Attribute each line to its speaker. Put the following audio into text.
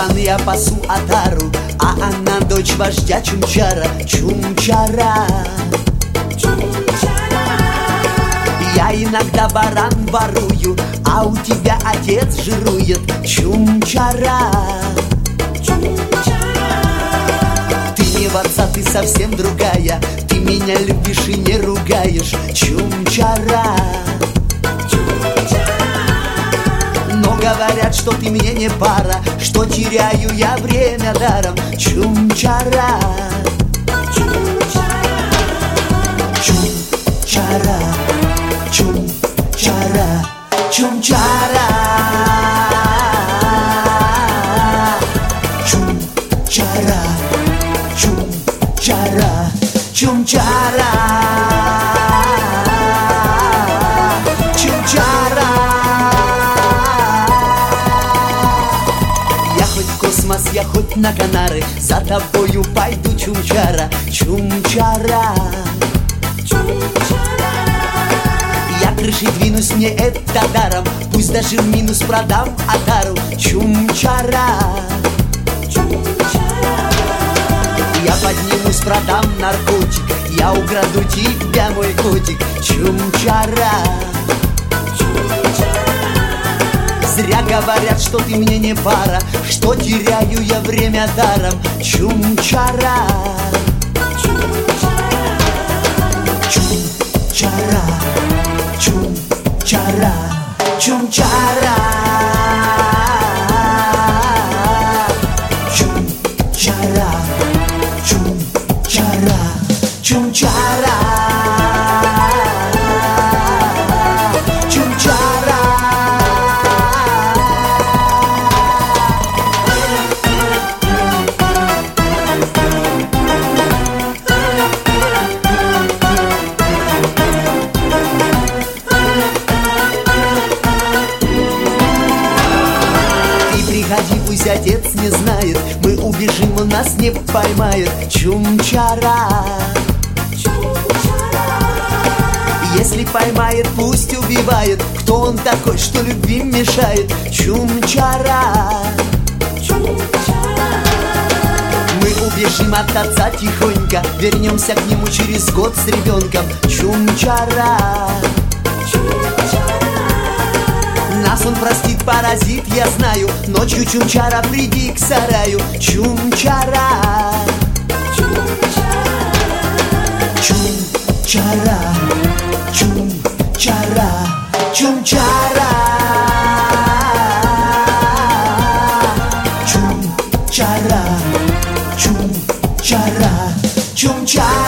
Speaker 1: караван я пасу отару, а она дочь вождя Чумчара. Чумчара. Я иногда баран ворую, а у тебя отец жирует. Чумчара. Ты не в отца, ты совсем другая, ты меня любишь и не ругаешь. Чумчара. Но говорят, что ты мне не пара, что теряю я время даром. Чумчара. Чумчара. Чумчара. Чумчара. Чумчара. Чумчара. Чумчара. Чумчара. Я хоть в космос, я хоть на Канары, за тобою пойду, Чумчара. Чумчара. Я крышей двинусь, мне это даром, пусть даже в минус продам отару. Чумчара. Я поднимусь, продам наркотик, я украду тебя, мой котик. Чумчара. Зря говорят, что ты мне не пара, что теряю я время даром. Чумчара. Чумчара. Чумчара. Чумчара. Чумчара. Чумчара. Чумчара. Чумчара. Приходи, пусть отец не знает, мы убежим, он нас не поймает. Чумчара. Если поймает, пусть убивает. Кто он такой, что любви мешает? Чумчара. Мы убежим от отца тихонько, вернемся к нему через год с ребенком. Чумчара. Нас он простит, паразит, я знаю. Ночью, Чумчара, приди к сараю. Чумчара. Чумчара. Чумчара. Чумчара. Чумчара. Чумчара. Чумчара.